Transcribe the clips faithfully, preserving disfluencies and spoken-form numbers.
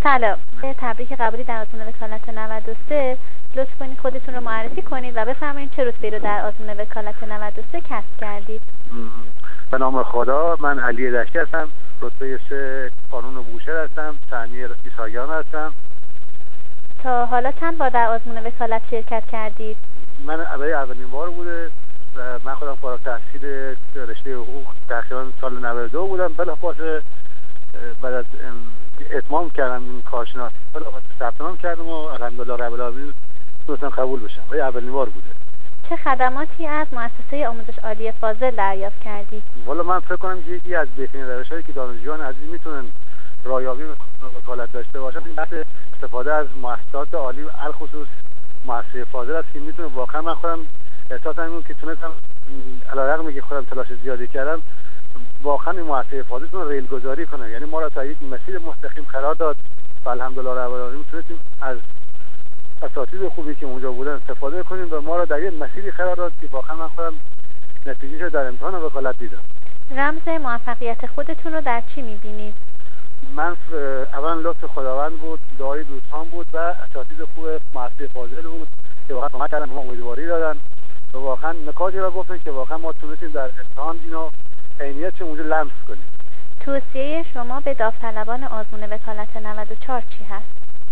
سلام، تبریک قبولی در آزمون وکالت نود و سه. لطف کنید خودتون رو معرفی کنید و بفرمایید چه رتبه‌ای رو در آزمون وکالت نود و سه کسب کردید. به نام خدا، من علی دشتی هستم، رتبه سه قانون بوشهر هستم، تعمیر ایسایان هستم. تا حالا چند بار در آزمون وکالت شرکت کردید؟ من برای اولین بار بوده و من خودم فارغ التحصیل رشته حقوق تقریبا سال نود و دو بودم. بلافاصله بعد از اتمام کردم این کارشناسی، بلافاصله ثبت نام کردم و الحمدلله رب العالمین تونستم قبول بشم. برای اولین بار بوده. چه خدماتی از مؤسسه آموزش عالی فاضل دریافت کردید؟ والا من فکر کنم که یکی از بهترین روش‌هایی که دانشجویان عزیز میتونن رایابی وکالت داشته باشن این بحث استفاده از مؤسسات عالی، الخصوص مؤسسه فاضل است که میتونه واقعا من خودم احساسم اینه که تونستم علیرغم اینکه خودم تلاش زیادی کردم واقعا این مؤسسه فاضل تونه ریل گذاری کنه، یعنی ما را تا یک مسیر مستقیم قرار داد و الحمدلله رب العالمین تونستیم از اساتید خوبی که اونجا بودن استفاده کنیم و ما را در یک مسیری قرار داد که واقعا من خودم نتیجه‌اش در امتحان وکالت دیدم. رمز موفقیت خودتون رو در چی می‌بینید؟ من اولا لطف خداوند بود، دعای دوستان بود و اساتید خوب مؤسسه فاضل بود که واقعا کمک کردن، ما امیدواری دادن و واقعا نکاتی را گفتن که واقعا ما تونستیم در امتحان اینو عینیت اونجا لمس کنیم. توصیه شما به داوطلبان آزمون وکالت نود و چهار چی هست؟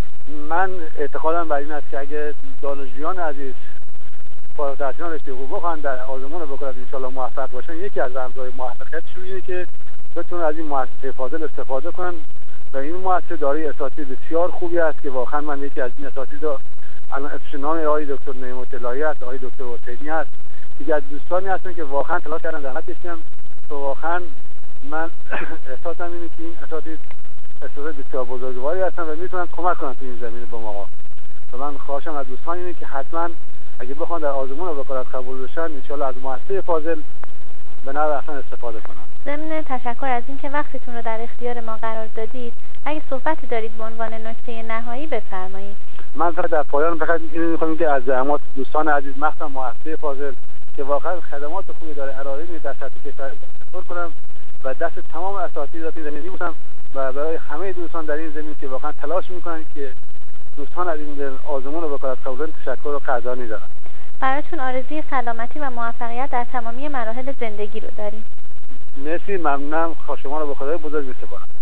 من اعتقادم بر این است که اگه دانشجویان عزیز فارغ التحصیلان رشته حقوق بخوان در آزمون وکالت ان شاءالله موفق باشن، یکی از رمزهای موفقیتشون اینه که بتونن از این مؤسسه فاضل استفاده کنن و این مؤسسه دارای اساتید بسیار خوبی است که واقعا من یکی از این اساتید الان اسمش نام آقای دکتر نعمت الهی است، آقای دکتر حسینی است، دیگه از دوستانی هستن که واقعا تلاش کردن زحمت کشیدن و واقعا من احساسم اینه که این اساتید اساتید بسیار بزرگواری هستن و میتونن کمک کنن تو این زمینه به ما. و من خواهشم از دوستان اینه که حتما اگه بخوان در آزمون وکالت قبول بشن ان شاءالله از مؤسسه فاضل به نحو احسن استفاده کنن. ضمن تشکر از اینکه وقتتون رو در اختیار ما قرار دادید، اگه صحبتی دارید به عنوان نکته نهایی بفرمایید. من فقط در پایان فقط اینو می‌خوام که از زحمات دوستان عزیز مخصوصا مؤسسه فاضل که واقعا خدمات خوبی داره ارائه میده در سطح کشور تشکر کنم و دست تمام اساتید در زمینه میبوسم و برای همه دوستان در این زمینه که واقعا تلاش میکنن که دوستان از این آزمون وکالت قبول تشکر و قدردانی دارم. براتون آرزوی سلامتی و موفقیت در تمامی مراحل زندگی رو داریم. مرسی، ممنونم. شما رو به خدای بزرگ می‌سپارم.